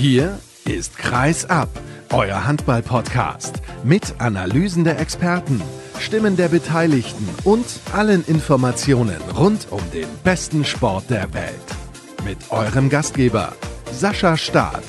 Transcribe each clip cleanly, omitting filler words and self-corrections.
Hier ist Kreis ab, euer Handball-Podcast mit Analysen der Experten, Stimmen der Beteiligten und allen Informationen rund um den besten Sport der Welt. Mit eurem Gastgeber Sascha Staat.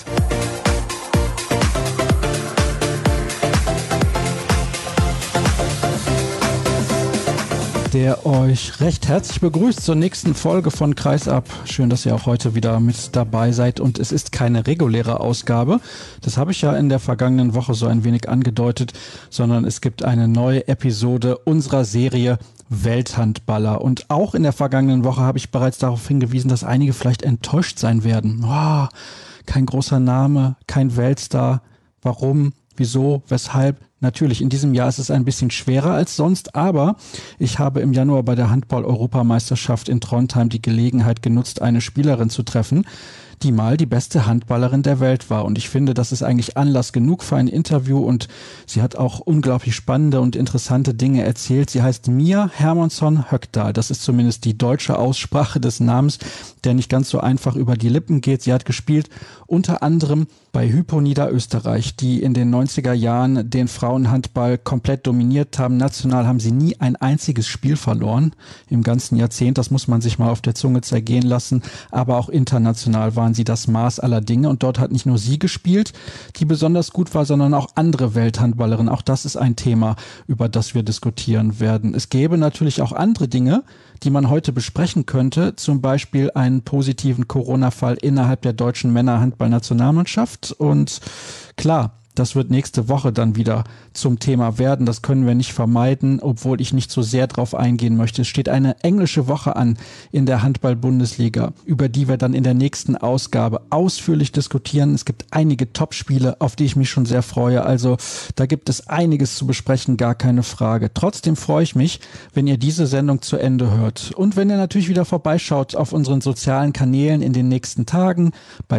Der euch recht herzlich begrüßt zur nächsten Folge von Kreis ab. Schön, dass ihr auch heute wieder mit dabei seid und es ist keine reguläre Ausgabe. Das habe ich ja in der vergangenen Woche so ein wenig angedeutet, sondern es gibt eine neue Episode unserer Serie Welthandballer. Und auch in der vergangenen Woche habe ich bereits darauf hingewiesen, dass einige vielleicht enttäuscht sein werden. Oh, kein großer Name, kein Weltstar. Warum? Wieso? Weshalb? Natürlich, in diesem Jahr ist es ein bisschen schwerer als sonst, aber ich habe im Januar bei der Handball-Europameisterschaft in Trondheim die Gelegenheit genutzt, eine Spielerin zu treffen, die mal die beste Handballerin der Welt war. Und ich finde, das ist eigentlich Anlass genug für ein Interview und sie hat auch unglaublich spannende und interessante Dinge erzählt. Sie heißt Mia Hermansson-Högdahl. Das ist zumindest die deutsche Aussprache des Namens, der nicht ganz so einfach über die Lippen geht. Sie hat gespielt unter anderem bei Hypo Niederösterreich, die in den 90er Jahren den Frauenhandball komplett dominiert haben. National haben sie nie ein einziges Spiel verloren im ganzen Jahrzehnt. Das muss man sich mal auf der Zunge zergehen lassen. Aber auch international waren sie das Maß aller Dinge. Und dort hat nicht nur sie gespielt, die besonders gut war, sondern auch andere Welthandballerinnen. Auch das ist ein Thema, über das wir diskutieren werden. Es gäbe natürlich auch andere Dinge, die man heute besprechen könnte, zum Beispiel einen positiven Corona-Fall innerhalb der deutschen Männerhandballnationalmannschaft. Und klar, das wird nächste Woche dann wieder zum Thema werden. Das können wir nicht vermeiden, obwohl ich nicht so sehr drauf eingehen möchte. Es steht eine englische Woche an in der Handball-Bundesliga, über die wir dann in der nächsten Ausgabe ausführlich diskutieren. Es gibt einige Top-Spiele, auf die ich mich schon sehr freue. Also da gibt es einiges zu besprechen, gar keine Frage. Trotzdem freue ich mich, wenn ihr diese Sendung zu Ende hört. Und wenn ihr natürlich wieder vorbeischaut auf unseren sozialen Kanälen in den nächsten Tagen, bei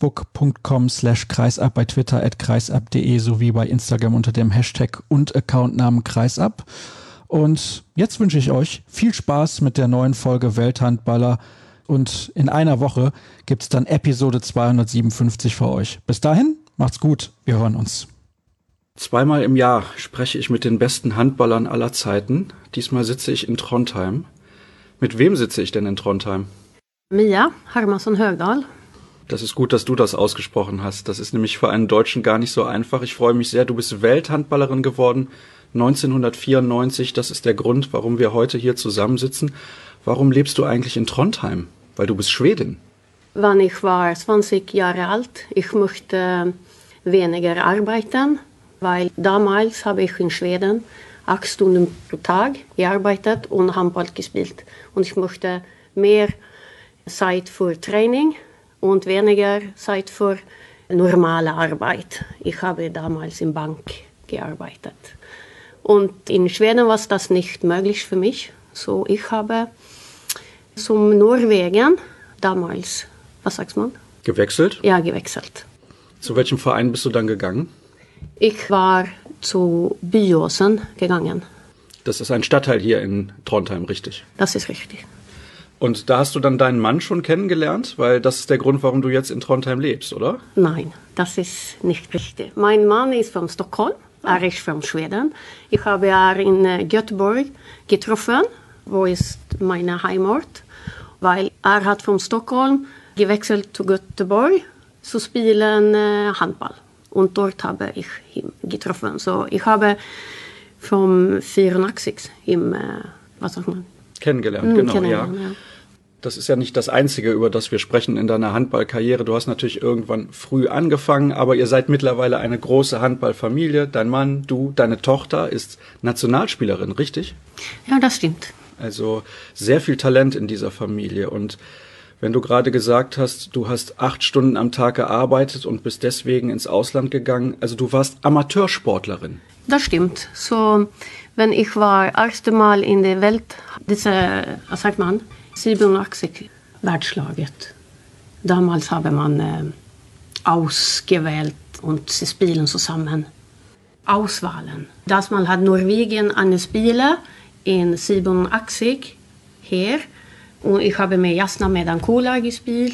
facebook.com/kreisab, bei Twitter @kreisab.de sowie bei Instagram unter dem Hashtag und Accountnamen Kreisab. Und jetzt wünsche ich euch viel Spaß mit der neuen Folge Welthandballer und in einer Woche gibt es dann Episode 257 für euch. Bis dahin, macht's gut, wir hören uns. Zweimal im Jahr spreche ich mit den besten Handballern aller Zeiten. Diesmal sitze ich in Trondheim. Mit wem sitze ich denn in Trondheim? Mia Hermansson-Högdahl. Das ist gut, dass du das ausgesprochen hast. Das ist nämlich für einen Deutschen gar nicht so einfach. Ich freue mich sehr. Du bist Welthandballerin geworden 1994. Das ist der Grund, warum wir heute hier zusammensitzen. Warum lebst du eigentlich in Trondheim? Weil du bist Schwedin. Wann ich war 20 Jahre alt, ich möchte weniger arbeiten, weil damals habe ich in Schweden 8 Stunden pro Tag gearbeitet und Handball gespielt. Und ich möchte mehr Zeit für Training und weniger Zeit für normale Arbeit. Ich habe damals in Bank gearbeitet. Und in Schweden war das nicht möglich für mich. So ich habe zum Norwegen damals, was sagt man? Gewechselt? Ja, gewechselt. Zu welchem Verein bist du dann gegangen? Ich war zu Byåsen gegangen. Das ist ein Stadtteil hier in Trondheim, richtig? Das ist richtig. Und da hast du dann deinen Mann schon kennengelernt? Weil das ist der Grund, warum du jetzt in Trondheim lebst, oder? Nein, das ist nicht richtig. Mein Mann ist von Stockholm, er ist von Schweden. Ich habe ihn in Göteborg getroffen, wo ist meine Heimat. Weil er hat von Stockholm gewechselt zu Göteborg zu spielen Handball. Und dort habe ich ihn getroffen. So, ich habe vom 84 im, was sagt man? Kennengelernt, genau, kennengelernt, ja. Das ist ja nicht das Einzige, über das wir sprechen in deiner Handballkarriere. Du hast natürlich irgendwann früh angefangen, aber ihr seid mittlerweile eine große Handballfamilie. Dein Mann, du, deine Tochter ist Nationalspielerin, richtig? Ja, das stimmt. Also sehr viel Talent in dieser Familie. Und wenn du gerade gesagt hast, du hast 8 Stunden am Tag gearbeitet und bist deswegen ins Ausland gegangen, also du warst Amateursportlerin. Das stimmt. So, wenn ich war erste Mal in der Welt, was sagt man, 87 Världslaget. Damals habe man ausgewählt und sie spielen zusammen. Auswahlen. Dass man hat Norwegen eine Spieler in 87 hier. Und ich habe mit Jasna Medankula gespielt.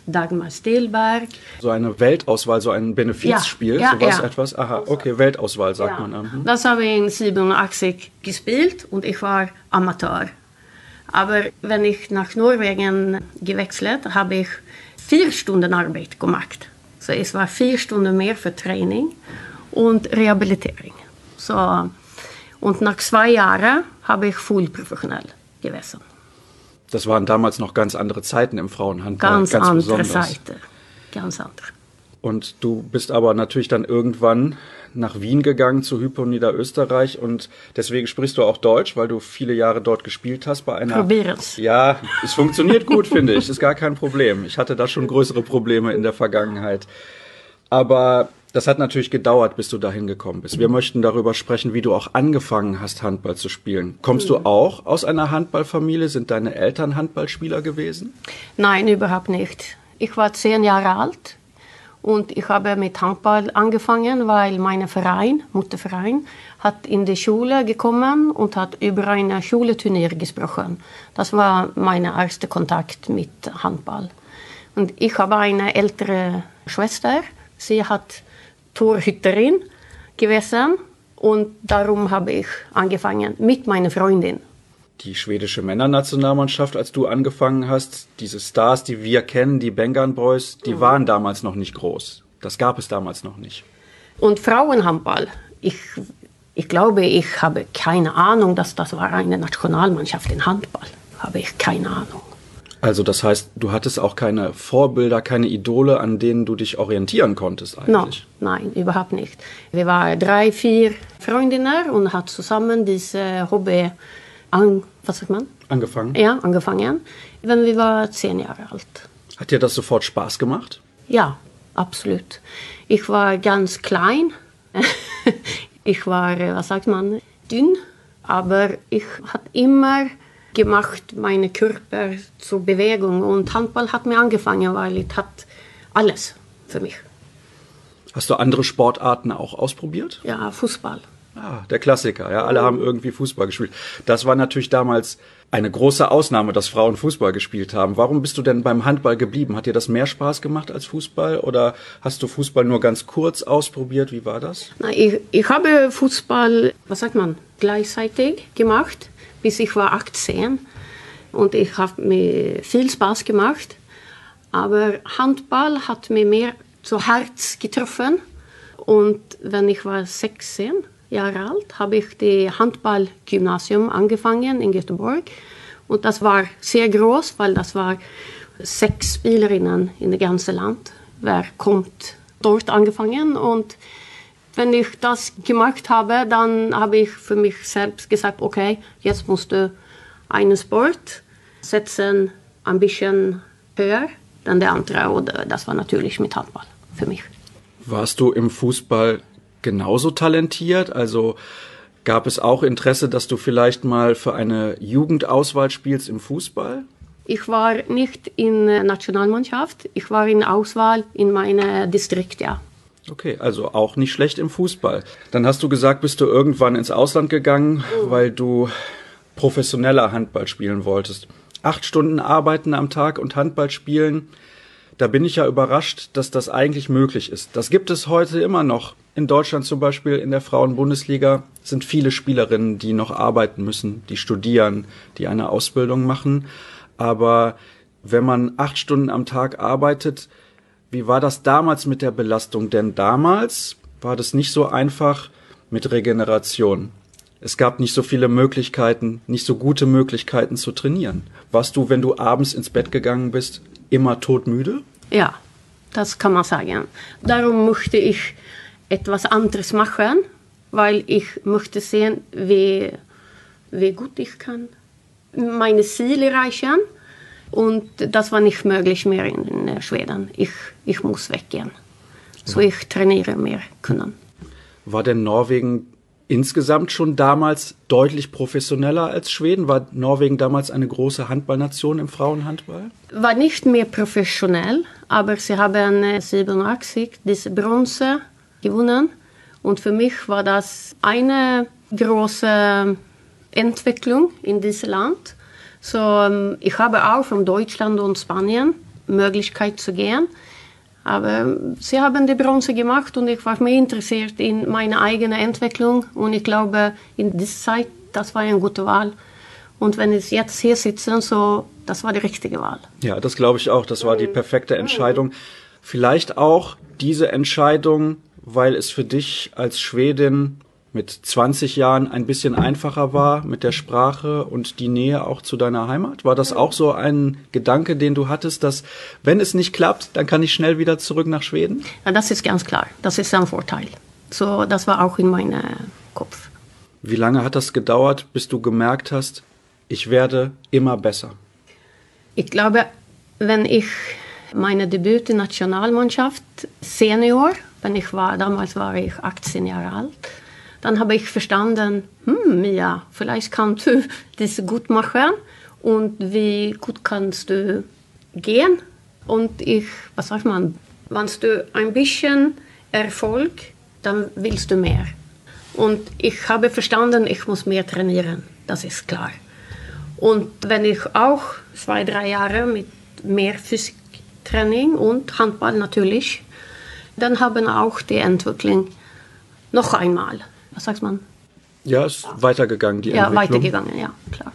Dagmar Stilberg. So eine Weltauswahl, so ein Benefizspiel, sowas etwas? Aha, okay, Weltauswahl sagt man dann. Das habe ich in 87 gespielt und ich war Amateur. Aber wenn ich nach Norwegen gewechselt, habe ich 4 Stunden Arbeit gemacht. So, es war 4 Stunden mehr für Training und Rehabilitierung. So, und nach 2 Jahren habe ich voll professionell gewesen. Das waren damals noch ganz andere Zeiten im Frauenhandball. Ganz andere Zeiten. Ganz andere. Und du bist aber natürlich dann irgendwann nach Wien gegangen zu Hypo Niederösterreich und deswegen sprichst du auch Deutsch, weil du viele Jahre dort gespielt hast bei einer... Probier es. Ja, es funktioniert gut, finde ich. Ist gar kein Problem. Ich hatte da schon größere Probleme in der Vergangenheit. Aber das hat natürlich gedauert, bis du dahin gekommen bist. Wir möchten darüber sprechen, wie du auch angefangen hast, Handball zu spielen. Kommst du auch aus einer Handballfamilie? Sind deine Eltern Handballspieler gewesen? Nein, überhaupt nicht. Ich war 10 Jahre alt und ich habe mit Handball angefangen, weil mein Verein, Mutterverein, hat in die Schule gekommen und hat über ein Schuleturnier gesprochen. Das war mein erster Kontakt mit Handball. Und ich habe eine ältere Schwester. Sie hat Torhüterin gewesen und darum habe ich angefangen mit meiner Freundin. Die schwedische Männernationalmannschaft, als du angefangen hast, diese Stars, die wir kennen, die Bengan Boys, die waren damals noch nicht groß. Das gab es damals noch nicht. Und Frauenhandball, ich glaube, ich habe keine Ahnung, dass das war eine Nationalmannschaft in Handball. Habe ich keine Ahnung. Also das heißt, du hattest auch keine Vorbilder, keine Idole, an denen du dich orientieren konntest eigentlich? No, nein, überhaupt nicht. Wir waren 3, 4 Freundinnen und haben zusammen diese Hobby angefangen. Ja, angefangen, wenn wir waren 10 Jahre alt. Hat dir das sofort Spaß gemacht? Ja, absolut. Ich war ganz klein. Ich war, dünn. Aber ich habe immer gemacht, meine Körper zur Bewegung. Und Handball hat mir angefangen, weil es hat alles für mich. Hast du andere Sportarten auch ausprobiert? Ja, Fußball. Ah, der Klassiker. Ja, alle haben irgendwie Fußball gespielt. Das war natürlich damals eine große Ausnahme, dass Frauen Fußball gespielt haben. Warum bist du denn beim Handball geblieben? Hat dir das mehr Spaß gemacht als Fußball? Oder hast du Fußball nur ganz kurz ausprobiert? Wie war das? Na, ich habe Fußball, gleichzeitig gemacht, bis ich war 18. Und ich habe mir viel Spaß gemacht. Aber Handball hat mir mehr zu Herz getroffen. Und wenn ich war 16 Jahre alt, habe ich das Handballgymnasium angefangen in Göteborg. Und das war sehr groß, weil das war 6 Spielerinnen in dem ganzen Land. Wer kommt dort angefangen? Und wenn ich das gemacht habe, dann habe ich für mich selbst gesagt, okay, jetzt musst du einen Sport setzen, ein bisschen höher dann der andere. Und das war natürlich mit Handball für mich. Warst du im Fußball genauso talentiert? Also gab es auch Interesse, dass du vielleicht mal für eine Jugendauswahl spielst im Fußball? Ich war nicht in der Nationalmannschaft, ich war in Auswahl in meinem Distrikt, ja. Okay, also auch nicht schlecht im Fußball. Dann hast du gesagt, bist du irgendwann ins Ausland gegangen, weil du professioneller Handball spielen wolltest. 8 Stunden arbeiten am Tag und Handball spielen, da bin ich ja überrascht, dass das eigentlich möglich ist. Das gibt es heute immer noch. In Deutschland zum Beispiel, in der Frauenbundesliga, sind viele Spielerinnen, die noch arbeiten müssen, die studieren, die eine Ausbildung machen. Aber wenn man 8 Stunden am Tag arbeitet, wie war das damals mit der Belastung? Denn damals war das nicht so einfach mit Regeneration. Es gab nicht so viele Möglichkeiten, nicht so gute Möglichkeiten zu trainieren. Warst du, wenn du abends ins Bett gegangen bist, immer todmüde? Ja, das kann man sagen. Darum möchte ich etwas anderes machen, weil ich möchte sehen, wie gut ich kann meine Ziele erreichen. Und das war nicht möglich mehr in Schweden. Ich muss weggehen. So ich trainiere mehr können. War denn Norwegen insgesamt schon damals deutlich professioneller als Schweden? War Norwegen damals eine große Handballnation im Frauenhandball? War nicht mehr professionell, aber sie haben 87 diese Bronze gewonnen. Und für mich war das eine große Entwicklung in diesem Land. So, ich habe auch von Deutschland und Spanien Möglichkeit zu gehen. Aber sie haben die Bronze gemacht und ich war mehr interessiert in meine eigene Entwicklung. Und ich glaube, in dieser Zeit, das war eine gute Wahl. Und wenn ich jetzt hier sitze, so, das war die richtige Wahl. Ja, das glaube ich auch. Das war die perfekte Entscheidung. Vielleicht auch diese Entscheidung, weil es für dich als Schwedin mit 20 Jahren ein bisschen einfacher war mit der Sprache und die Nähe auch zu deiner Heimat? War das auch so ein Gedanke, den du hattest, dass, wenn es nicht klappt, dann kann ich schnell wieder zurück nach Schweden? Ja, das ist ganz klar. Das ist ein Vorteil. So, das war auch in meinem Kopf. Wie lange hat das gedauert, bis du gemerkt hast, ich werde immer besser? Ich glaube, wenn ich meine Debüt in Nationalmannschaft Senior, damals war ich 18 Jahre alt, dann habe ich verstanden, Mia, vielleicht kannst du das gut machen und wie gut kannst du gehen. Und was sagt man, wenn du ein bisschen Erfolg, dann willst du mehr. Und ich habe verstanden, ich muss mehr trainieren, das ist klar. Und wenn ich auch 2-3 Jahre mit mehr Physiktraining und Handball natürlich, dann haben auch die Entwicklung noch einmal. Was sagt man? Ja, ist weitergegangen, die Entwicklung. Ja, weitergegangen, ja, klar.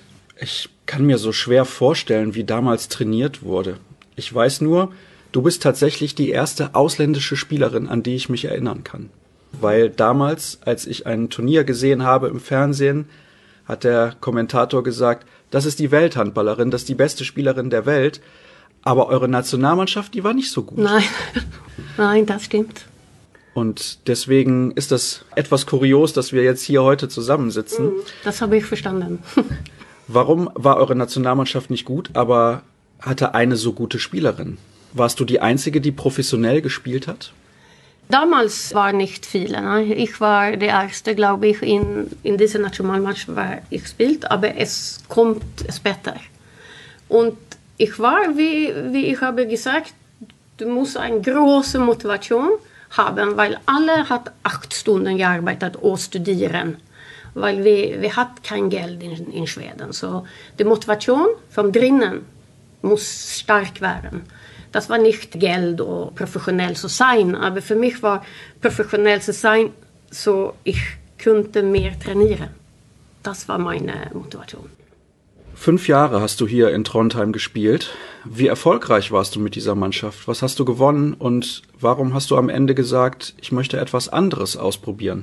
Ich kann mir so schwer vorstellen, wie damals trainiert wurde. Ich weiß nur, du bist tatsächlich die erste ausländische Spielerin, an die ich mich erinnern kann. Weil damals, als ich ein Turnier gesehen habe im Fernsehen, hat der Kommentator gesagt, das ist die Welthandballerin, das ist die beste Spielerin der Welt. Aber eure Nationalmannschaft, die war nicht so gut. Nein, das stimmt. Und deswegen ist das etwas kurios, dass wir jetzt hier heute zusammensitzen. Das habe ich verstanden. Warum war eure Nationalmannschaft nicht gut, aber hatte eine so gute Spielerin? Warst du die Einzige, die professionell gespielt hat? Damals waren nicht viele. Ne? Ich war der Erste, glaube ich, in dieser Nationalmannschaft, war ich gespielt, aber es kommt später. Und ich war, wie ich habe gesagt, du musst eine große Motivation haben, weil alle hat 8 Stunden gearbeitet und studieren, weil wir hat kein Geld in Schweden. So die Motivation von drinnen muss stark werden. Das war nicht Geld und professionell zu sein, aber für mich war professionell zu sein, so ich könnte mehr trainieren. Das war meine Motivation. 5 Jahre hast du hier in Trondheim gespielt. Wie erfolgreich warst du mit dieser Mannschaft? Was hast du gewonnen und warum hast du am Ende gesagt, ich möchte etwas anderes ausprobieren?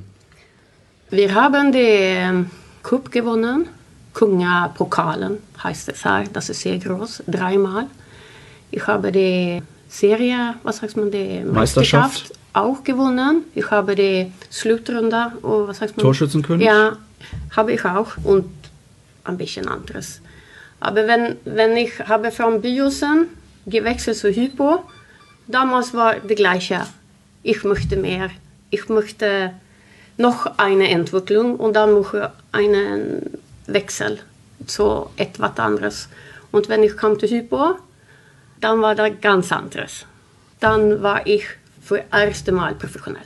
Wir haben den Cup gewonnen, Kungapokalen heißt es hier, das ist sehr groß, 3-mal. Ich habe die Serie, die Meisterschaft auch gewonnen. Ich habe die Schlutrunde, Torschützenkönig? Ja, habe ich auch und ein bisschen anderes. Aber wenn ich habe von Biosen gewechselt zu Hypo, damals war die gleiche. Ich möchte mehr. Ich möchte noch eine Entwicklung und dann mache ich einen Wechsel zu etwas anderes. Und wenn ich kam zu Hypo, dann war das ganz anderes. Dann war ich für das erste Mal professionell.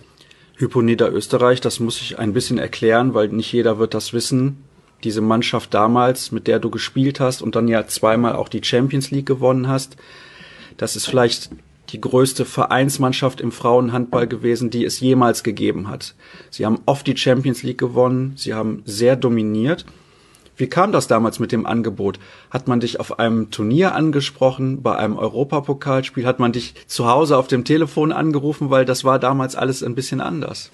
Hypo Niederösterreich, das muss ich ein bisschen erklären, weil nicht jeder wird das wissen. Diese Mannschaft damals, mit der du gespielt hast und dann ja 2-mal auch die Champions League gewonnen hast, das ist vielleicht die größte Vereinsmannschaft im Frauenhandball gewesen, die es jemals gegeben hat. Sie haben oft die Champions League gewonnen, sie haben sehr dominiert. Wie kam das damals mit dem Angebot? Hat man dich auf einem Turnier angesprochen, bei einem Europapokalspiel? Hat man dich zu Hause auf dem Telefon angerufen? Weil das war damals alles ein bisschen anders.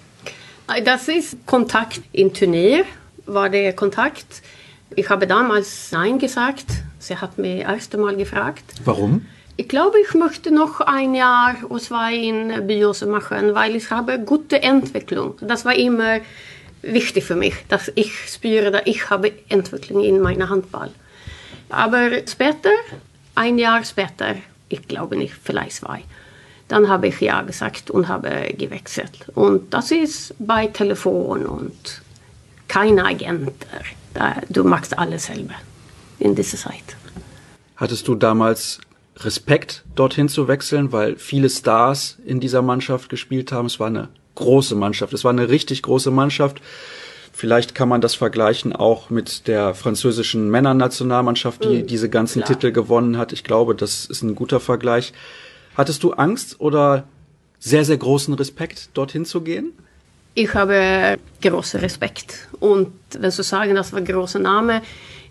Das ist Kontakt im Turnier, war der Kontakt. Ich habe damals Nein gesagt. Sie hat mich das erste Mal gefragt. Warum? Ich glaube, ich möchte noch 1 Jahr oder 2 in Biose machen, weil ich habe gute Entwicklung. Das war immer wichtig für mich, dass ich spüre, dass ich habe Entwicklung in meiner Handball. Aber später, 1 Jahr später, ich glaube nicht, vielleicht 2, dann habe ich Ja gesagt und habe gewechselt. Und das ist bei Telefon und keine Agenten. Du machst alles selber in dieser Zeit. Hattest du damals Respekt, dorthin zu wechseln, weil viele Stars in dieser Mannschaft gespielt haben? Es war eine große Mannschaft, es war eine richtig große Mannschaft. Vielleicht kann man das vergleichen auch mit der französischen Männernationalmannschaft, die diese ganzen Titel gewonnen hat. Ich glaube, das ist ein guter Vergleich. Hattest du Angst oder sehr, sehr großen Respekt, dorthin zu gehen? Ich habe großen Respekt. Und wenn du sagen, das war ein großer Name,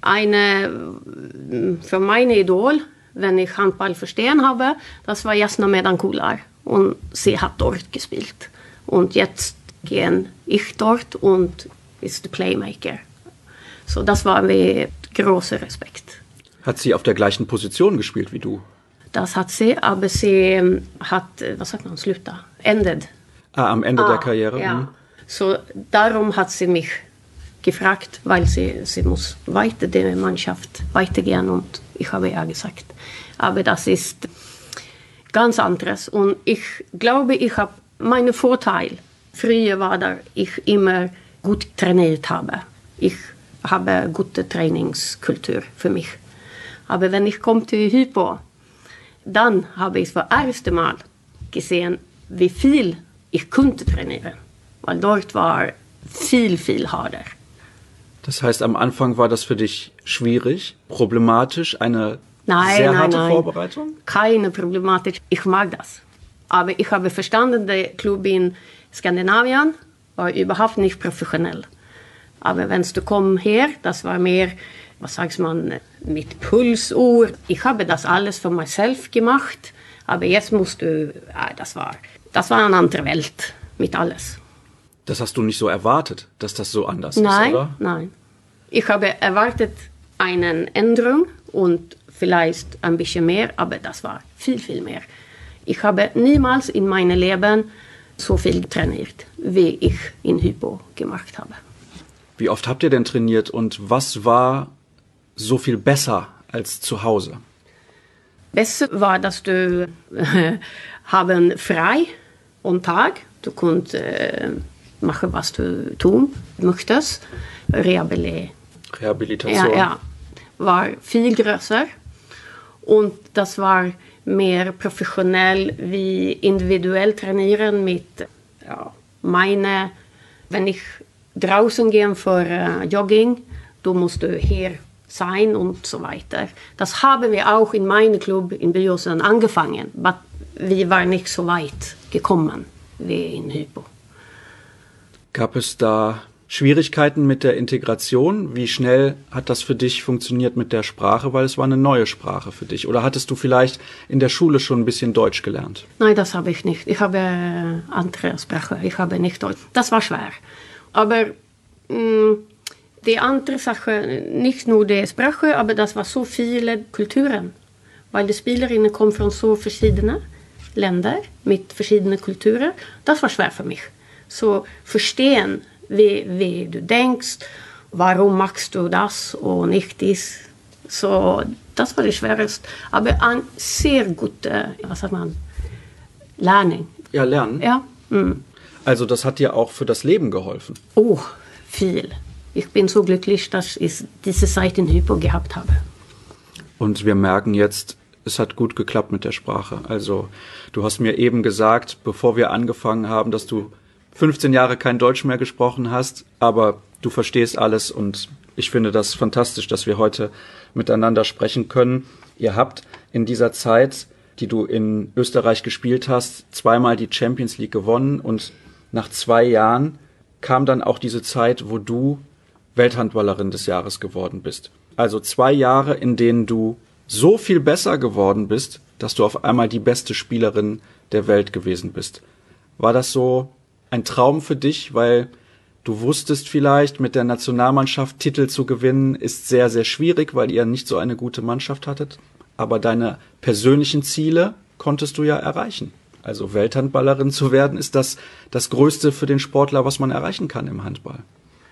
eine für meine Idol, wenn ich Handball verstehen habe, das war Jasna Medankular. Und sie hat dort gespielt. Und jetzt gehe ich dort und ist der Playmaker. So, das war mir großer Respekt. Hat sie auf der gleichen Position gespielt wie du? Das hat sie, aber sie hat, was sagt man, sluta, endet. Am Ende der Karriere? Ja. So, darum hat sie mich gefragt, weil sie muss weiter der Mannschaft weitergehen und ich habe ja gesagt. Aber das ist ganz anderes und ich glaube, ich habe meinen Vorteil. Früher war da ich immer gut trainiert habe. Ich habe gute Trainingskultur für mich. Aber wenn ich komme zu Hypo, dann habe ich das erste Mal gesehen, wie viel ich konnte trainieren. Weil dort war viel, viel harder. Das heißt, am Anfang war das für dich schwierig, problematisch, eine sehr harte Vorbereitung? Keine Problematik. Ich mag das. Aber ich habe verstanden, der Club in Skandinavien war überhaupt nicht professionell. Aber wenn du kommst her, das war mehr, was sagt man, mit Pulsuhr. Ich habe das alles für mich selbst gemacht. Aber jetzt musst du, das war eine andere Welt mit alles. Das hast du nicht so erwartet, dass das so anders ist, oder? Nein. Ich habe erwartet eine Änderung und vielleicht ein bisschen mehr, aber das war viel, viel mehr. Ich habe niemals in meinem Leben so viel trainiert, wie ich in Hypo gemacht habe. Wie oft habt ihr denn trainiert und was war so viel besser als zu Hause? Besser war, dass du haben frei und Tag. Du konntest machen, was du tun möchtest. Rehabilitation. Ja, war viel größer. Und das war mehr professionell wie individuell trainieren mit wenn ich draußen gehe für Jogging, du musst hier sein und so weiter. Das haben wir auch in meinem Club in Byåsen angefangen, aber wir waren nicht so weit gekommen wie in Hypo. Gab es da Schwierigkeiten mit der Integration? Wie schnell hat das für dich funktioniert mit der Sprache? Weil es war eine neue Sprache für dich. Oder hattest du vielleicht in der Schule schon ein bisschen Deutsch gelernt? Nein, das habe ich nicht. Ich habe andere Sprache. Ich habe nicht Deutsch. Das war schwer. Aber die andere Sache, nicht nur die Sprache, aber das war so viele Kulturen. Weil die Spielerinnen kommen von so verschiedenen Ländern mit verschiedenen Kulturen. Das war schwer für mich. So verstehen, wie du denkst, warum machst du das und nicht dies. So, das war das Schwerste. Aber ein sehr gute, Lernen. Ja, lernen? Ja. Also das hat dir auch für das Leben geholfen? Oh, viel. Ich bin so glücklich, dass ich diese Zeit in Hypo gehabt habe. Und wir merken jetzt, es hat gut geklappt mit der Sprache. Also du hast mir eben gesagt, bevor wir angefangen haben, dass du 15 Jahre kein Deutsch mehr gesprochen hast, aber du verstehst alles und ich finde das fantastisch, dass wir heute miteinander sprechen können. Ihr habt in dieser Zeit, die du in Österreich gespielt hast, zweimal die Champions League gewonnen und nach 2 Jahren kam dann auch diese Zeit, wo du Welthandballerin des Jahres geworden bist. Also 2 Jahre, in denen du so viel besser geworden bist, dass du auf einmal die beste Spielerin der Welt gewesen bist. War das so ein Traum für dich, weil du wusstest vielleicht, mit der Nationalmannschaft Titel zu gewinnen, ist sehr, sehr schwierig, weil ihr nicht so eine gute Mannschaft hattet. Aber deine persönlichen Ziele konntest du ja erreichen. Also Welthandballerin zu werden, ist das Größte für den Sportler, was man erreichen kann im Handball.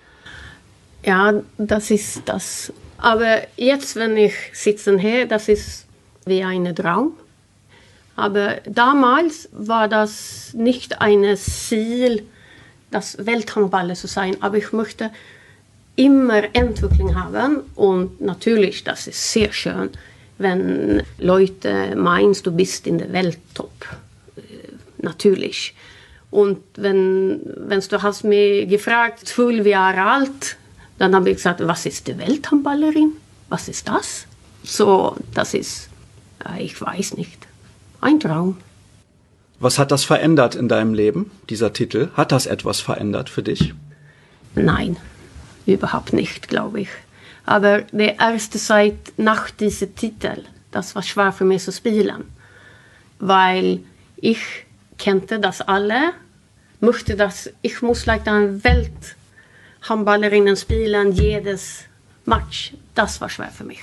Ja, das ist das. Aber jetzt, wenn ich sitze hier, das ist wie ein Traum. Aber damals war das nicht ein Ziel, das Welthandballer zu sein. Aber ich möchte immer Entwicklung haben. Und natürlich, das ist sehr schön, wenn Leute meinen, du bist in der Welttop. Natürlich. Und wenn du hast mich gefragt, 12 Jahre alt, dann habe ich gesagt, was ist die Welthandballerin? Was ist das? So, das ist, ich weiß nicht, ein Traum. Was hat das verändert in deinem Leben, dieser Titel? Hat das etwas verändert für dich? Nein, überhaupt nicht, glaube ich. Aber die erste Zeit nach diesem Titel, das war schwer für mich zu spielen. Weil ich kannte das alle, möchte das, ich muss like eine Welthandballerinnen spielen, jedes Match. Das war schwer für mich.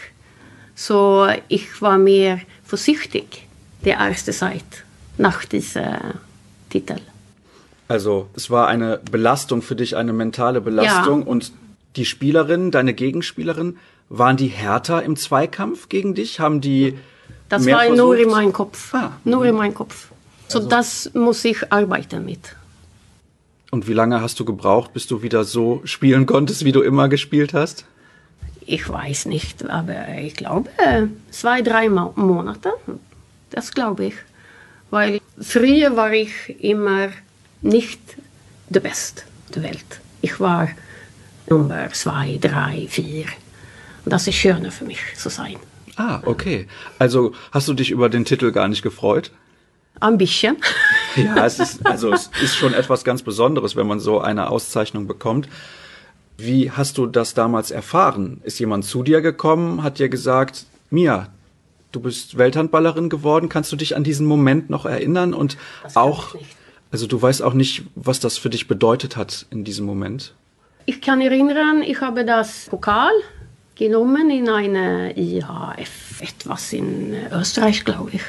So, ich war mehr vorsichtig, die erste Zeit nach diesem Titel. Also, es war eine Belastung für dich, eine mentale Belastung. Ja. Und die Spielerinnen, deine Gegenspielerinnen, waren die härter im Zweikampf gegen dich? Haben die das war versucht? Nur in meinem Kopf. Nur in meinem Kopf. So, also, das muss ich arbeiten mit. Und wie lange hast du gebraucht, bis du wieder so spielen konntest, wie du immer gespielt hast? Ich weiß nicht, aber ich glaube 2-3 Monate. Das glaube ich. Weil früher war ich immer nicht der Beste der Welt. Ich war Nummer 2, 3, 4. Und das ist schöner für mich zu sein. Ah, okay. Also hast du dich über den Titel gar nicht gefreut? Ein bisschen. Ja, es ist schon etwas ganz Besonderes, wenn man so eine Auszeichnung bekommt. Wie hast du das damals erfahren? Ist jemand zu dir gekommen, hat dir gesagt, Mia, du bist Welthandballerin geworden, kannst du dich an diesen Moment noch erinnern? Und das auch, also du weißt auch nicht, was das für dich bedeutet hat in diesem Moment? Ich kann erinnern, ich habe das Pokal genommen in eine IHF, etwas in Österreich, glaube ich.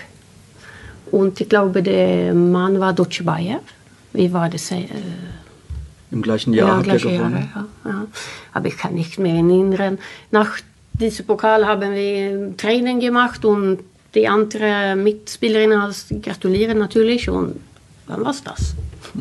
Und ich glaube, der Mann war Deutsche Bayer. Wie war das? Im gleichen Jahr habt ihr gewonnen? Ja. Aber ich kann nicht mehr erinnern. Nach diesem Pokal haben wir Training gemacht und die anderen Mitspielerinnen haben gratuliert natürlich. Und dann war es das.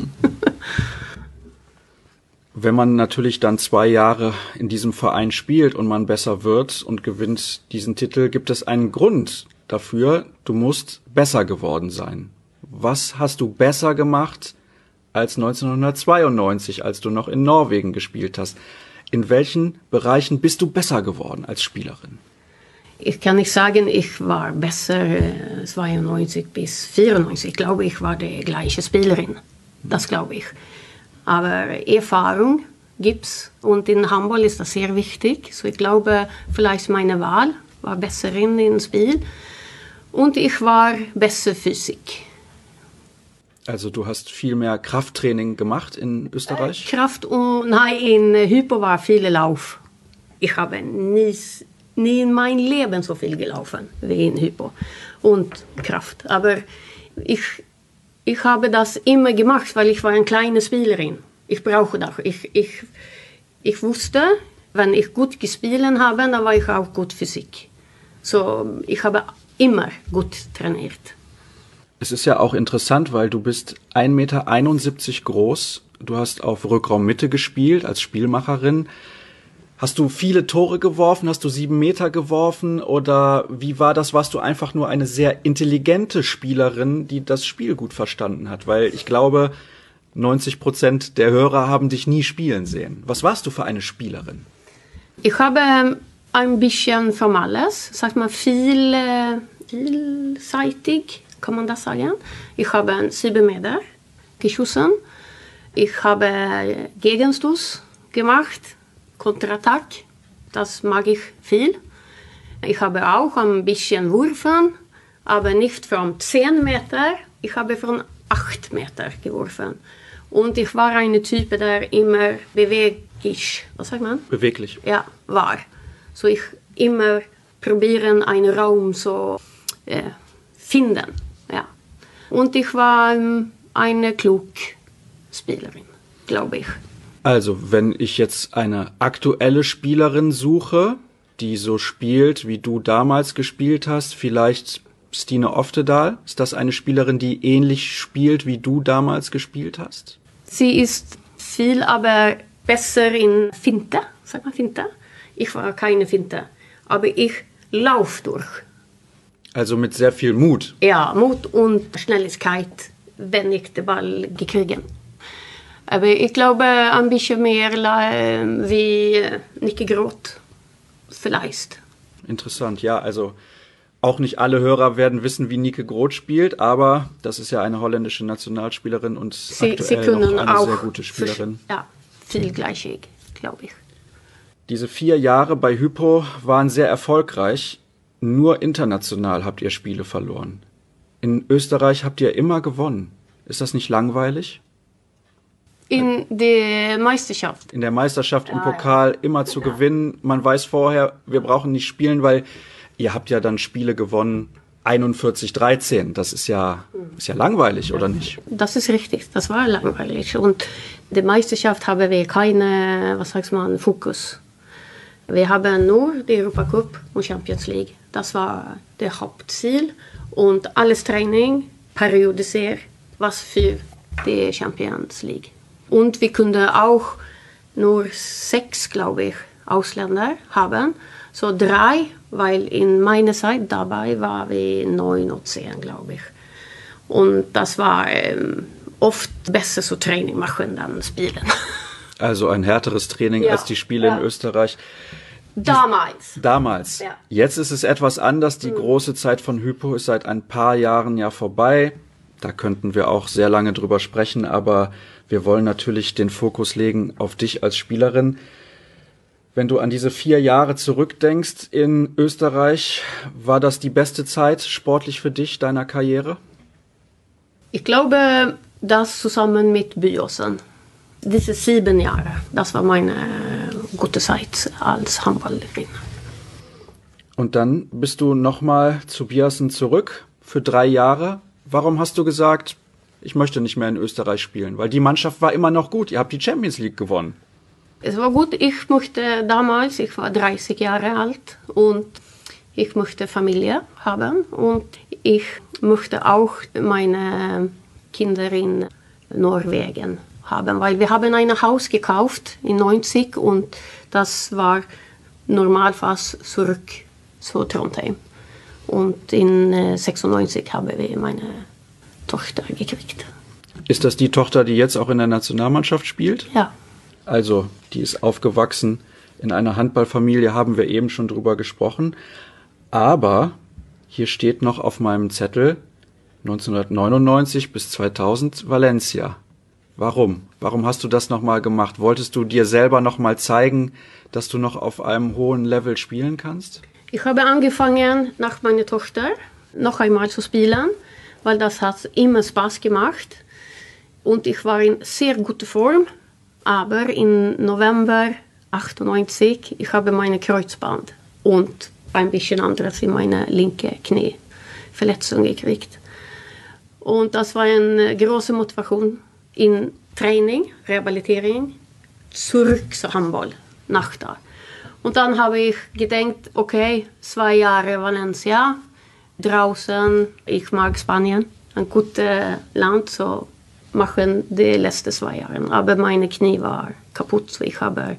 Wenn man natürlich dann 2 Jahre in diesem Verein spielt und man besser wird und gewinnt diesen Titel, gibt es einen Grund dafür, du musst besser geworden sein. Was hast du besser gemacht als 1992, als du noch in Norwegen gespielt hast? In welchen Bereichen bist du besser geworden als Spielerin? Ich kann nicht sagen, ich war besser 92 bis 94. Ich glaube, ich war die gleiche Spielerin. Das glaube ich. Aber Erfahrung gibt's und in Handball ist das sehr wichtig. So ich glaube, vielleicht meine Wahl war besser in Spiel und ich war besser Physik. Also du hast viel mehr Krafttraining gemacht in Österreich? In Hypo war viel Lauf. Ich habe nie in meinem Leben so viel gelaufen wie in Hypo und Kraft. Aber ich habe das immer gemacht, weil ich war eine kleine Spielerin. Ich brauche das. Ich wusste, wenn ich gut gespielt habe, dann war ich auch gut Physik. So, ich habe immer gut trainiert. Es ist ja auch interessant, weil du bist 1,71 Meter groß. Du hast auf Rückraummitte gespielt als Spielmacherin. Hast du viele Tore geworfen? Hast du 7 Meter geworfen? Oder wie war das? Warst du einfach nur eine sehr intelligente Spielerin, die das Spiel gut verstanden hat? Weil ich glaube, 90% der Hörer haben dich nie spielen sehen. Was warst du für eine Spielerin? Ich habe ein bisschen von alles. Sag mal, vielseitig, kann man das sagen. Ich habe 7 Meter geschossen. Ich habe Gegenstoß gemacht. Konterattack, das mag ich viel. Ich habe auch ein bisschen Wurfen, aber nicht von 10 Meter. Ich habe von 8 Meter geworfen. Und ich war eine Typ, der immer beweglich, was sagt man? Beweglich. Ja, war. So ich immer probieren, einen Raum so finden. Ja. Und ich war eine kluge Spielerin, glaube ich. Also, wenn ich jetzt eine aktuelle Spielerin suche, die so spielt, wie du damals gespielt hast, vielleicht Stine Oftedal, ist das eine Spielerin, die ähnlich spielt, wie du damals gespielt hast? Sie ist viel, aber besser in Finte, sag mal Finte. Ich war keine Finte, aber ich laufe durch. Also mit sehr viel Mut? Ja, Mut und Schnelligkeit wenn ich den Ball gekriegt. Aber ich glaube ein bisschen mehr wie Niki Groth vielleicht. Interessant, ja, also auch nicht alle Hörer werden wissen, wie Nike Groth spielt, aber das ist ja eine holländische Nationalspielerin und Sie aktuell können noch eine auch sehr gute Spielerin. Ja, viel gleichig, glaube ich. Diese 4 Jahre bei Hypo waren sehr erfolgreich. Nur international habt ihr Spiele verloren. In Österreich habt ihr immer gewonnen. Ist das nicht langweilig? In der Meisterschaft. In der Meisterschaft, im Pokal immer zu gewinnen. Man weiß vorher, wir brauchen nicht spielen, weil ihr habt ja dann Spiele gewonnen, 41-13. Das ist ja langweilig, oder nicht? Das ist richtig, das war langweilig. Und die Meisterschaft haben wir keine, Fokus. Wir haben nur die Europacup und Champions League. Das war das Hauptziel. Und alles Training periodisiert, was für die Champions League. Und wir können auch nur 6, glaube ich, Ausländer haben. So 3, weil in meiner Zeit dabei waren wir 9 oder 10, glaube ich. Und das war oft besser so Training machen dann spielen. Also ein härteres Training als die Spiele in Österreich. Damals. Ja. Jetzt ist es etwas anders. Die große Zeit von Hypo ist seit ein paar Jahren ja vorbei. Da könnten wir auch sehr lange drüber sprechen, aber wir wollen natürlich den Fokus legen auf dich als Spielerin. Wenn du an diese 4 Jahre zurückdenkst in Österreich, war das die beste Zeit sportlich für dich, deiner Karriere? Ich glaube, das zusammen mit Byåsen. Diese 7 Jahre, das war meine gute Zeit als Handballerin. Und dann bist du nochmal zu Byåsen zurück für 3 Jahre. Warum hast du gesagt, ich möchte nicht mehr in Österreich spielen? Weil die Mannschaft war immer noch gut. Ihr habt die Champions League gewonnen. Es war gut. Ich war 30 Jahre alt und ich möchte Familie haben. Und ich möchte auch meine Kinder in Norwegen haben, weil wir haben ein Haus gekauft in 90 und das war normal fast zurück zu Trondheim. Und in 96 haben wir meine Tochter gekriegt. Ist das die Tochter, die jetzt auch in der Nationalmannschaft spielt? Ja. Also, die ist aufgewachsen in einer Handballfamilie, haben wir eben schon drüber gesprochen. Aber hier steht noch auf meinem Zettel 1999 bis 2000 Valencia. Warum? Warum hast du das nochmal gemacht? Wolltest du dir selber nochmal zeigen, dass du noch auf einem hohen Level spielen kannst? Ich habe angefangen, nach meiner Tochter noch einmal zu spielen, weil das hat immer Spaß gemacht. Und ich war in sehr guter Form. Aber im November 98, ich habe meine Kreuzband und ein bisschen anderes in meine linke Knieverletzung gekriegt. Und das war eine große Motivation in Training, Rehabilitierung, zurück zu Handball, nach da. Und dann habe ich gedacht, okay, 2 Jahre Valencia, draußen, ich mag Spanien, ein gutes Land, so machen die letzten 2 Jahre. Aber meine Knie war kaputt, so ich habe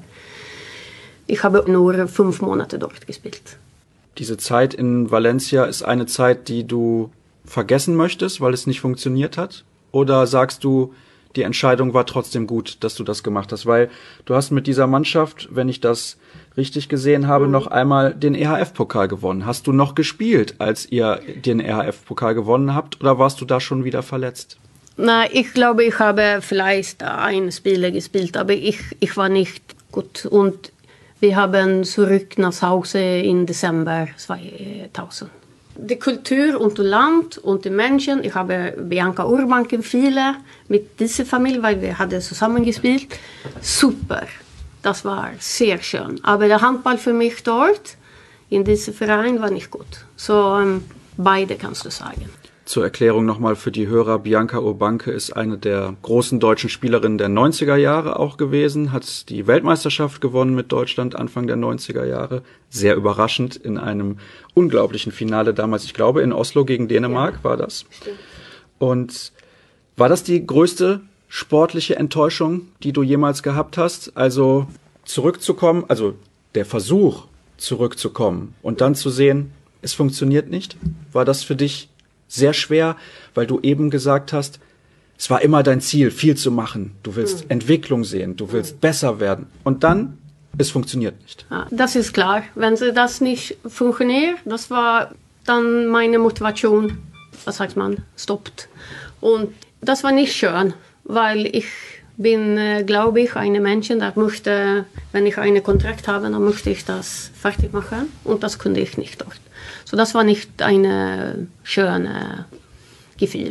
nur 5 Monate dort gespielt. Diese Zeit in Valencia ist eine Zeit, die du vergessen möchtest, weil es nicht funktioniert hat? Oder sagst du, die Entscheidung war trotzdem gut, dass du das gemacht hast? Weil du hast mit dieser Mannschaft, wenn ich das richtig gesehen habe, noch einmal den EHF-Pokal gewonnen. Hast du noch gespielt, als ihr den EHF-Pokal gewonnen habt? Oder warst du da schon wieder verletzt? Na, ich glaube, ich habe vielleicht ein Spiel gespielt, aber ich war nicht gut. Und wir haben zurück nach Hause im Dezember 2000. Die Kultur und das Land und die Menschen, ich habe Bianca Urban viele mit dieser Familie, weil wir haben zusammen gespielt. Super, das war sehr schön. Aber der Handball für mich dort, in diesem Verein, war nicht gut. So beide kannst du sagen. Zur Erklärung nochmal für die Hörer, Bianca Urbanke ist eine der großen deutschen Spielerinnen der 90er Jahre auch gewesen, hat die Weltmeisterschaft gewonnen mit Deutschland Anfang der 90er Jahre. Sehr überraschend in einem unglaublichen Finale damals, ich glaube in Oslo gegen Dänemark war das. Stimmt. Und war das die größte sportliche Enttäuschung, die du jemals gehabt hast? Also zurückzukommen, also der Versuch zurückzukommen und dann zu sehen, es funktioniert nicht? War das für dich sehr schwer, weil du eben gesagt hast, Es war immer dein Ziel, viel zu machen. Du willst Entwicklung sehen, du willst besser werden. Und dann, es funktioniert nicht. Ja, das ist klar. Wenn das nicht funktioniert, das war dann meine Motivation, was sagt man, stoppt. Und das war nicht schön, weil ich bin, glaube ich, eine Mensch, der möchte, wenn ich einen Kontrakt habe, dann möchte ich das fertig machen. Und das konnte ich nicht dort. So, das war nicht ein schönes Gefühl.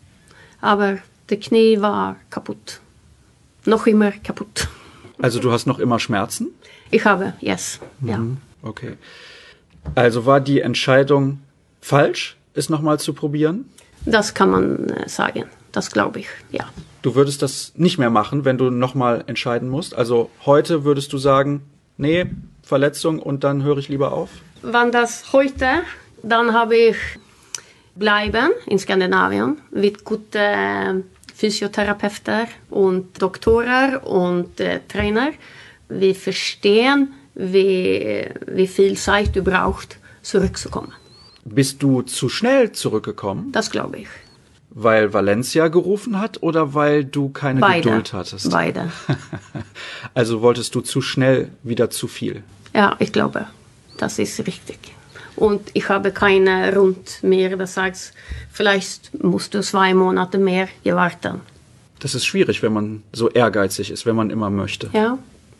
Aber das Knie war kaputt. Noch immer kaputt. Also du hast noch immer Schmerzen? Ich habe, yes, ja. Okay. Also war die Entscheidung falsch, es nochmal zu probieren? Das kann man sagen. Das glaube ich, ja. Du würdest das nicht mehr machen, wenn du nochmal entscheiden musst? Also heute würdest du sagen, nee, Verletzung und dann höre ich lieber auf? Wenn das heute, dann habe ich bleiben in Skandinavien mit guten Physiotherapeuten und Doktoren und Trainer. Wir verstehen, wie viel Zeit du brauchst, zurückzukommen. Bist du zu schnell zurückgekommen? Das glaube ich. Weil Valencia gerufen hat oder weil du keine Geduld hattest? Beide. Also wolltest du zu schnell wieder zu viel? Ja, ich glaube, das ist richtig. Und ich habe keine Rund mehr, das sagt, vielleicht musst du 2 Monate mehr warten. Das ist schwierig, wenn man so ehrgeizig ist, wenn man immer möchte. Ja.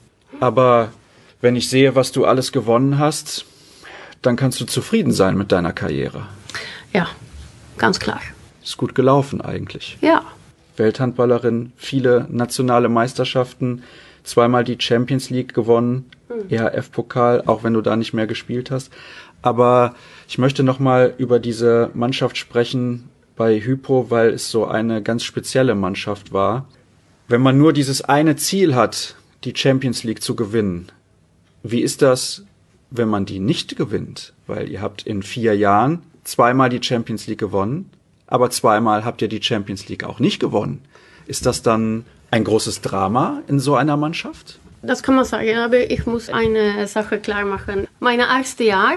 Aber wenn ich sehe, was du alles gewonnen hast, dann kannst du zufrieden sein mit deiner Karriere. Ja, ganz klar. Ist gut gelaufen eigentlich. Ja. Welthandballerin, viele nationale Meisterschaften, 2-mal die Champions League gewonnen, EHF-Pokal, auch wenn du da nicht mehr gespielt hast. Aber ich möchte nochmal über diese Mannschaft sprechen bei Hypo, weil es so eine ganz spezielle Mannschaft war. Wenn man nur dieses eine Ziel hat, die Champions League zu gewinnen, wie ist das, wenn man die nicht gewinnt? Weil ihr habt in 4 Jahren 2-mal die Champions League gewonnen, aber 2-mal habt ihr die Champions League auch nicht gewonnen. Ist das dann ein großes Drama in so einer Mannschaft? Das kann man sagen, aber ich muss eine Sache klar machen. Mein erstes Jahr,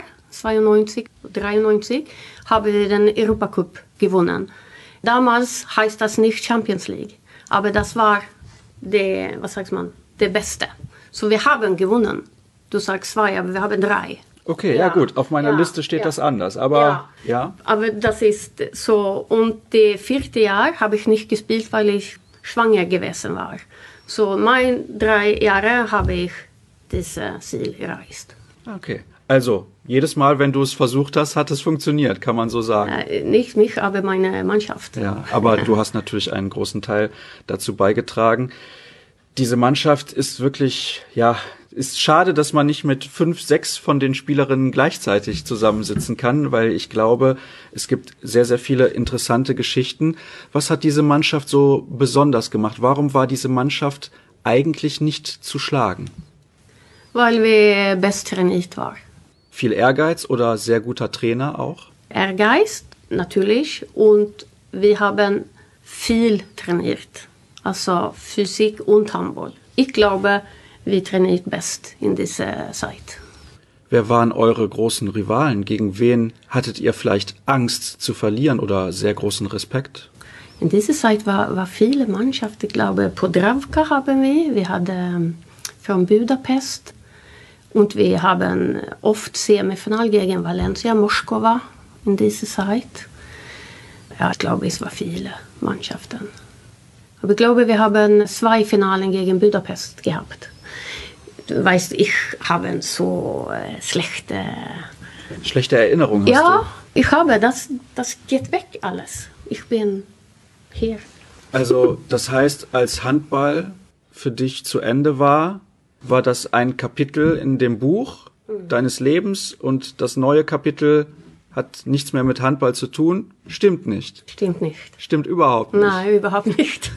92, 93, habe ich den Europacup gewonnen. Damals heißt das nicht Champions League, aber das war der Beste. So, wir haben gewonnen. Du sagst 2, aber wir haben 3. Okay, ja gut, auf meiner Liste steht das anders, aber ja. Aber das ist so. Und das 4. Jahr habe ich nicht gespielt, weil ich schwanger gewesen war. So, meine 3 Jahre habe ich das Ziel erreicht. Okay, also jedes Mal, wenn du es versucht hast, hat es funktioniert, kann man so sagen. Nicht mich, aber meine Mannschaft. Ja, aber du hast natürlich einen großen Teil dazu beigetragen. Diese Mannschaft ist wirklich, ist schade, dass man nicht mit 5, 6 von den Spielerinnen gleichzeitig zusammensitzen kann, weil ich glaube, es gibt sehr, sehr viele interessante Geschichten. Was hat diese Mannschaft so besonders gemacht? Warum war diese Mannschaft eigentlich nicht zu schlagen? Weil wir best trainiert waren. Viel Ehrgeiz oder sehr guter Trainer auch? Ehrgeiz, natürlich. Und wir haben viel trainiert. Also Physik und Handball. Ich glaube, wir trainieren best in dieser Zeit. Wer waren eure großen Rivalen? Gegen wen hattet ihr vielleicht Angst zu verlieren oder sehr großen Respekt? In dieser Zeit war viele Mannschaften. Ich glaube, Podravka haben wir. Wir hatten von Budapest. Und wir haben oft Semifinal gegen Valencia, Moskova in dieser Zeit. Ja, ich glaube, es waren viele Mannschaften. Aber ich glaube, wir haben 2 Finalen gegen Budapest gehabt. Du weißt, ich habe so schlechte Erinnerungen. Ja, ich habe, das geht weg alles. Ich bin hier. Also das heißt, als Handball für dich zu Ende war das ein Kapitel in dem Buch deines Lebens und das neue Kapitel hat nichts mehr mit Handball zu tun? Stimmt nicht. Stimmt nicht. Stimmt überhaupt nicht. Nein, überhaupt nicht.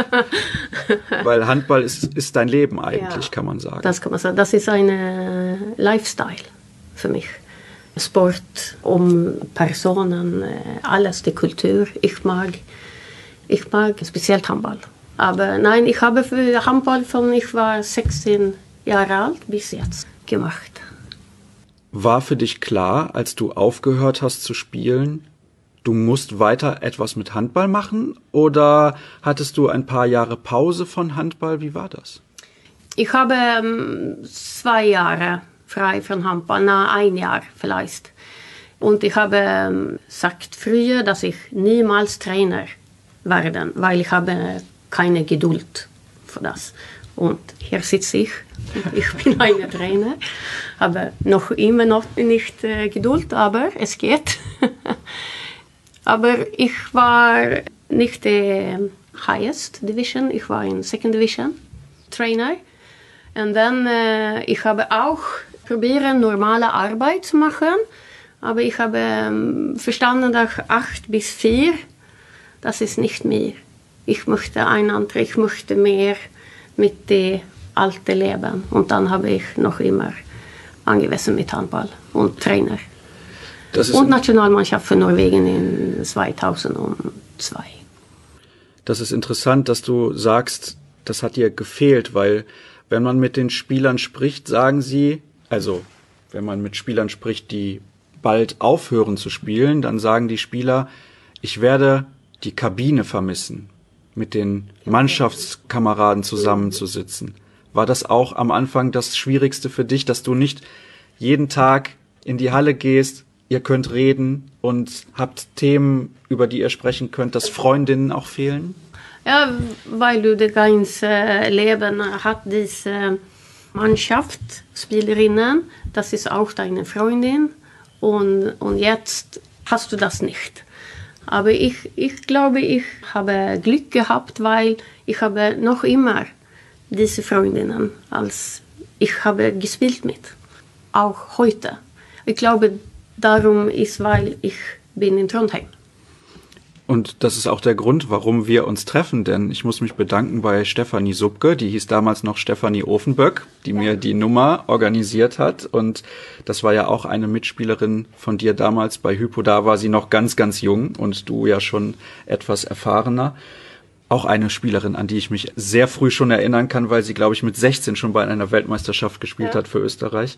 Weil Handball ist dein Leben eigentlich, kann man sagen. Das kann man sagen. Das ist ein Lifestyle für mich. Sport, Personen, alles, die Kultur. Ich mag speziell Handball. Aber nein, ich habe für Handball von ich war 16 Jahre alt bis jetzt gemacht. War für dich klar, als du aufgehört hast zu spielen, du musst weiter etwas mit Handball machen oder hattest du ein paar Jahre Pause von Handball? Wie war das? Ich habe 2 Jahre frei von Handball, 1 Jahr vielleicht. Und ich habe gesagt früher, dass ich niemals Trainer werde, weil ich habe keine Geduld für das. Und hier sitze ich. Ich bin ein Trainer, habe immer noch nicht Geduld, aber es geht. Aber ich war nicht der highest division, ich war in second division Trainer. Und dann ich habe auch probiert, normale Arbeit zu machen, aber ich habe verstanden, dass 8 bis 4, das ist nicht mehr. Ich möchte mehr mit dem alten Leben. Und dann habe ich noch immer angewiesen mit Handball und Trainer. Und Nationalmannschaft für Norwegen in 2002. Das ist interessant, dass du sagst, das hat dir gefehlt, weil wenn man mit den Spielern spricht, sagen sie, also wenn man mit Spielern spricht, die bald aufhören zu spielen, dann sagen die Spieler, ich werde die Kabine vermissen, mit den Mannschaftskameraden zusammenzusitzen. War das auch am Anfang das Schwierigste für dich, dass du nicht jeden Tag in die Halle gehst, ihr könnt reden und habt Themen, über die ihr sprechen könnt, dass Freundinnen auch fehlen? Ja, weil du das ganze Leben hat diese Mannschaftsspielerinnen, das ist auch deine Freundin und jetzt hast du das nicht. Aber ich glaube, ich habe Glück gehabt, weil ich habe noch immer diese Freundinnen, als ich habe gespielt mit, auch heute. Ich glaube, darum ist, weil ich bin in Trondheim. Und das ist auch der Grund, warum wir uns treffen, denn ich muss mich bedanken bei Stefanie Subke, die hieß damals noch Stefanie Ofenböck, die mir die Nummer organisiert hat und das war ja auch eine Mitspielerin von dir damals bei Hypo, da war sie noch ganz, ganz jung und du ja schon etwas erfahrener. Auch eine Spielerin, an die ich mich sehr früh schon erinnern kann, weil sie, glaube ich, mit 16 schon bei einer Weltmeisterschaft gespielt hat für Österreich.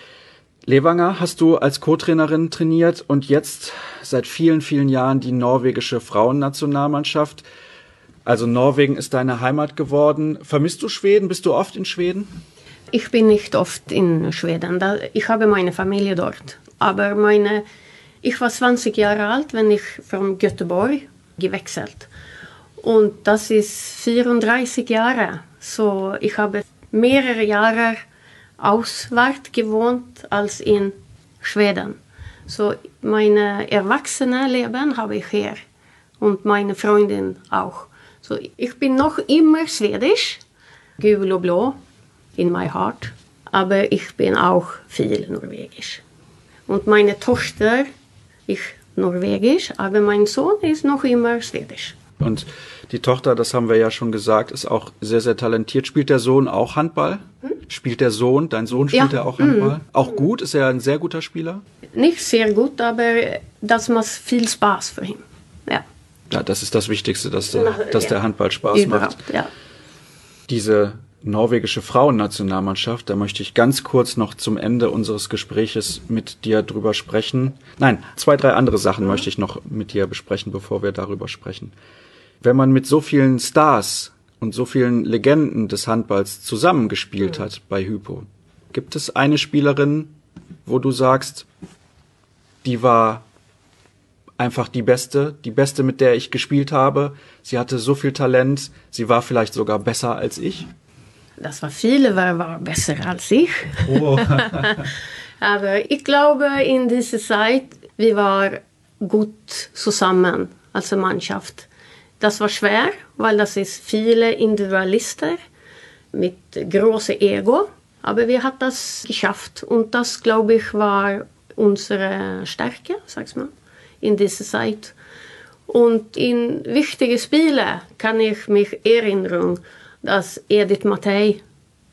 Levanger hast du als Co-Trainerin trainiert und jetzt seit vielen, vielen Jahren die norwegische Frauennationalmannschaft. Also Norwegen ist deine Heimat geworden. Vermisst du Schweden? Bist du oft in Schweden? Ich bin nicht oft in Schweden. Ich habe meine Familie dort. Aber ich war 20 Jahre alt, wenn ich von Göteborg gewechselt. Und das ist 34 Jahre. So, ich habe mehrere Jahre auswärts gewohnt als in Schweden. So mein Erwachsenenleben habe ich hier und meine Freundin auch. So ich bin noch immer schwedisch, gul och blå in my heart, aber ich bin auch viel norwegisch. Und meine Tochter ist norwegisch, aber mein Sohn ist noch immer schwedisch. Und die Tochter, das haben wir ja schon gesagt, ist auch sehr, sehr talentiert. Spielt der Sohn auch Handball? Spielt der Sohn, dein Sohn spielt er auch Handball? Auch gut? Ist er ein sehr guter Spieler? Nicht sehr gut, aber das macht viel Spaß für ihn. Ja. Ja, das ist das Wichtigste, dass der Handball Spaß macht. Ja. Diese norwegische Frauennationalmannschaft, da möchte ich ganz kurz noch zum Ende unseres Gespräches mit dir drüber sprechen. Nein, 2, 3 andere Sachen möchte ich noch mit dir besprechen, bevor wir darüber sprechen. Wenn man mit so vielen Stars und so vielen Legenden des Handballs zusammengespielt hat bei Hypo, gibt es eine Spielerin, wo du sagst, die war einfach die Beste, mit der ich gespielt habe. Sie hatte so viel Talent, sie war vielleicht sogar besser als ich? Das war viele, war besser als ich. Oh. Aber ich glaube, in dieser Zeit, wir waren gut zusammen als Mannschaft. Das war schwer, weil das ist viele Individualisten mit großem Ego. Aber wir haben das geschafft und das, glaube ich, war unsere Stärke, sag's mal, in dieser Zeit. Und in wichtigen Spielen kann ich mich erinnern, dass Edith Mathey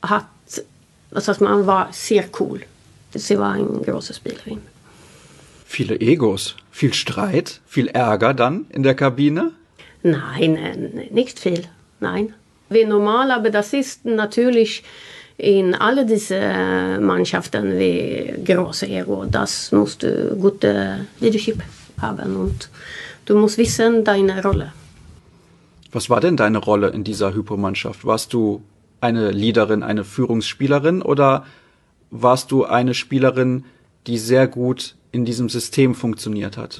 war sehr cool. Sie war eine große Spielerin. Viele Egos, viel Streit, viel Ärger dann in der Kabine? Nein, nicht viel. Nein. Wie normal, aber das ist natürlich in alle diese Mannschaften wie große Ego. Das musst du gute Leadership. haben und du musst wissen, deine Rolle. Was war denn deine Rolle in dieser Hypo-Mannschaft? Warst du eine Leaderin, eine Führungsspielerin oder warst du eine Spielerin, die sehr gut in diesem System funktioniert hat?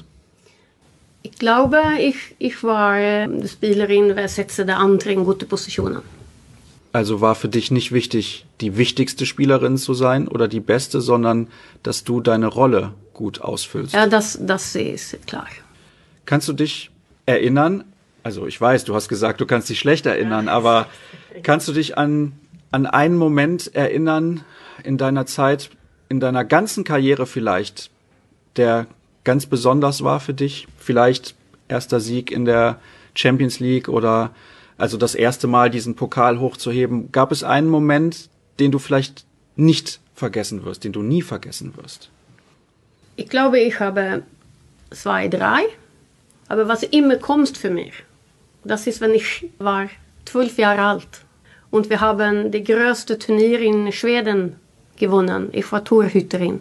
Ich glaube, ich war die Spielerin, die setzte die anderen in gute Positionen. Also war für dich nicht wichtig, die wichtigste Spielerin zu sein oder die beste, sondern dass du deine Rolle gut ausfüllst? Ja, das ist klar. Kannst du dich erinnern, also ich weiß, du hast gesagt, du kannst dich schlecht erinnern, aber kannst du dich an einen Moment erinnern in deiner Zeit, in deiner ganzen Karriere vielleicht, der ganz besonders war für dich? Vielleicht erster Sieg in der Champions League oder also das erste Mal diesen Pokal hochzuheben. Gab es einen Moment, den du vielleicht nicht vergessen wirst, den du nie vergessen wirst? Ich glaube, ich habe 2, 3. Aber was immer kommt für mich, das ist, wenn ich war 12 Jahre alt. Und wir haben das größte Turnier in Schweden gewonnen. Ich war Torhüterin.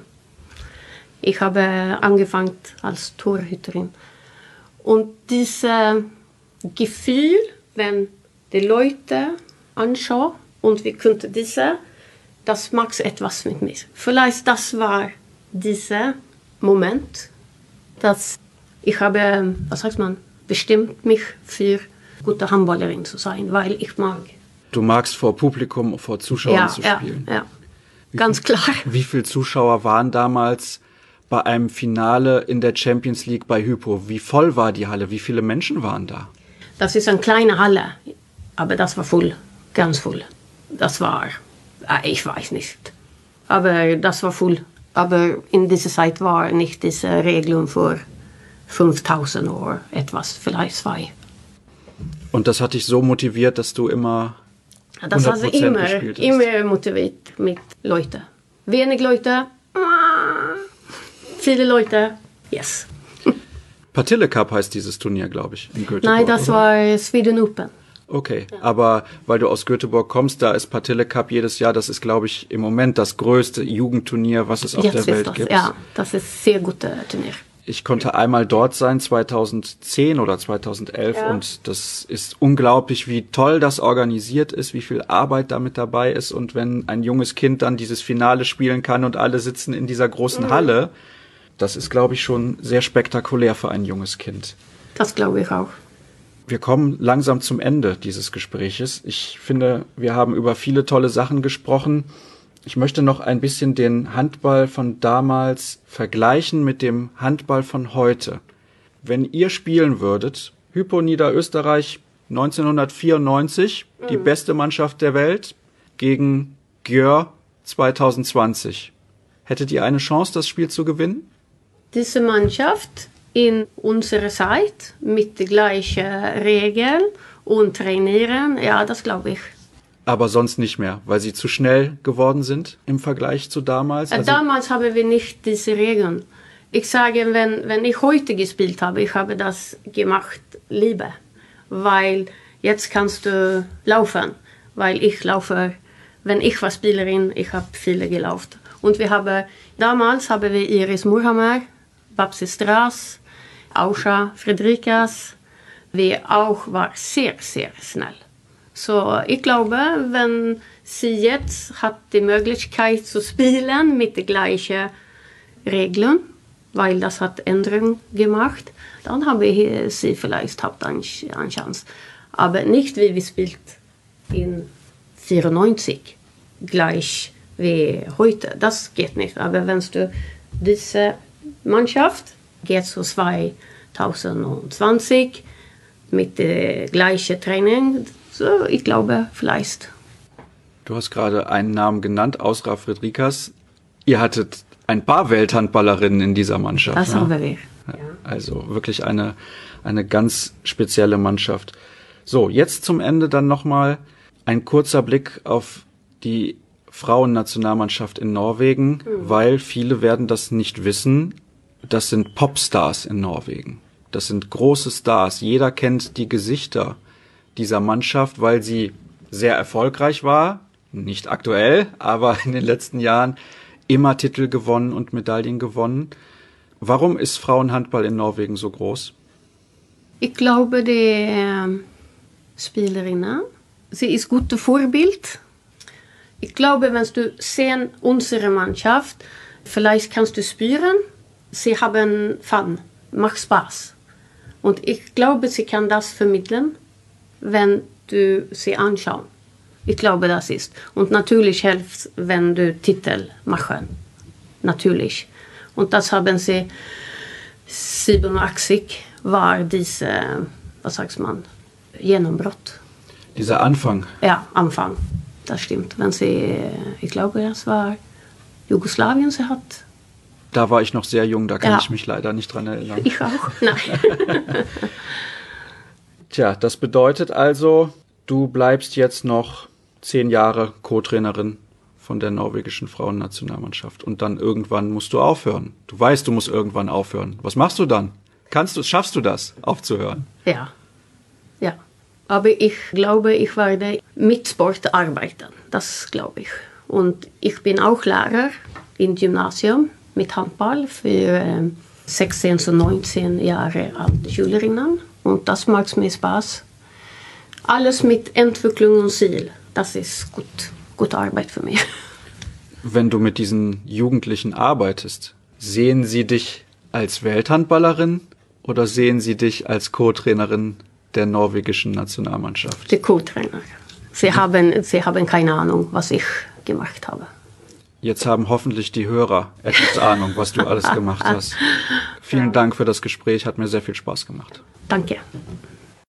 Ich habe angefangen als Torhüterin. Und dieses Gefühl, wenn die Leute anschauen und wir könnten das macht etwas mit mir. Vielleicht das war dieser Moment, dass ich habe, bestimmt mich für gute Handballerin zu sein, weil ich mag. Du magst vor Publikum, vor Zuschauern zu spielen? Ja, ganz klar. Wie viele Zuschauer waren damals bei einem Finale in der Champions League bei Hypo? Wie voll war die Halle? Wie viele Menschen waren da? Das ist eine kleine Halle, aber das war voll, ganz voll. Das war, ich weiß nicht, aber das war voll. Aber in dieser Zeit war nicht diese Regelung für 5000 oder etwas, vielleicht 2. Und das hat dich so motiviert, dass du immer 100% das hat gespielt hast? Immer motiviert mit Leuten. Wenig Leute, viele Leute, yes. Partille Cup heißt dieses Turnier, glaube ich, in Göteborg. Nein, das war Sweden Open. Okay, aber weil du aus Göteborg kommst, da ist Partille Cup jedes Jahr, das ist, glaube ich, im Moment das größte Jugendturnier, was es auf der Welt gibt. Ja, das ist ein sehr gutes Turnier. Ich konnte einmal dort sein, 2010 oder 2011, und das ist unglaublich, wie toll das organisiert ist, wie viel Arbeit damit dabei ist, und wenn ein junges Kind dann dieses Finale spielen kann und alle sitzen in dieser großen Halle, das ist, glaube ich, schon sehr spektakulär für ein junges Kind. Das glaube ich auch. Wir kommen langsam zum Ende dieses Gespräches. Ich finde, wir haben über viele tolle Sachen gesprochen. Ich möchte noch ein bisschen den Handball von damals vergleichen mit dem Handball von heute. Wenn ihr spielen würdet, Hypo Niederösterreich 1994, die beste Mannschaft der Welt, gegen Győr 2020, hättet ihr eine Chance, das Spiel zu gewinnen? Diese Mannschaft in unserer Zeit mit den gleichen Regeln und Trainieren, ja, das glaube ich. Aber sonst nicht mehr, weil sie zu schnell geworden sind im Vergleich zu damals? Damals haben wir nicht diese Regeln. Ich sage, wenn ich heute gespielt habe, ich habe das gemacht lieber, weil jetzt kannst du laufen, weil ich laufe, wenn ich war Spielerin, ich habe viele gelaufen. Und damals haben wir Iris Murhammer, Babsi Straß, Auscha Fredrikas, wir auch war sehr, sehr schnell. So, ich glaube, wenn sie jetzt hat die Möglichkeit zu spielen mit den gleichen Regeln, weil das hat Änderungen gemacht, dann habe sie vielleicht eine Chance. Aber nicht wie wir spielt in 94, gleich wie heute. Das geht nicht. Aber wenn du diese Mannschaft geht zu 2020 mit dem gleichen Training, so, ich glaube, vielleicht. Du hast gerade einen Namen genannt, Auscha Fredrikas. Ihr hattet ein paar Welthandballerinnen in dieser Mannschaft. Das haben wir. Ja, also wirklich eine ganz spezielle Mannschaft. So, jetzt zum Ende dann nochmal ein kurzer Blick auf die Frauennationalmannschaft in Norwegen, weil viele werden das nicht wissen. Das sind Popstars in Norwegen. Das sind große Stars. Jeder kennt die Gesichter dieser Mannschaft, weil sie sehr erfolgreich war. Nicht aktuell, aber in den letzten Jahren immer Titel gewonnen und Medaillen gewonnen. Warum ist Frauenhandball in Norwegen so groß? Ich glaube, die Spielerinnen, sie ist gutes Vorbild. Ich glaube, wenn du siehst unsere Mannschaft, vielleicht kannst du spüren, sie haben Fun, macht Spaß. Und ich glaube, sie kann das vermitteln, wenn du sie anschaust. Ich glaube, das ist. Und natürlich hilft, wenn du Titel machen. Natürlich. Und das haben sie 87 war diese, was sagt man, Genombrott. Dieser Anfang. Ja, Anfang. Das stimmt. Wenn sie, ich glaube, das war Jugoslawien, sie hat. Da war ich noch sehr jung, da kann ich mich leider nicht dran erinnern. Ich auch, nein. Tja, das bedeutet also, du bleibst jetzt noch 10 Jahre Co-Trainerin von der norwegischen Frauennationalmannschaft und dann irgendwann musst du aufhören. Du weißt, du musst irgendwann aufhören. Was machst du dann? Schaffst du das, aufzuhören? Ja. Aber ich glaube, ich werde mit Sport arbeiten. Das glaube ich. Und ich bin auch Lehrer im Gymnasium mit Handball für 16 und 19 Jahre alte Schülerinnen. Und das macht mir Spaß. Alles mit Entwicklung und Ziel. Das ist gute Arbeit für mich. Wenn du mit diesen Jugendlichen arbeitest, sehen sie dich als Welthandballerin oder sehen sie dich als Co-Trainerin der norwegischen Nationalmannschaft? Die Co-Trainer. Sie haben keine Ahnung, was ich gemacht habe. Jetzt haben hoffentlich die Hörer etwas Ahnung, was du alles gemacht hast. Vielen Dank für das Gespräch, hat mir sehr viel Spaß gemacht. Danke.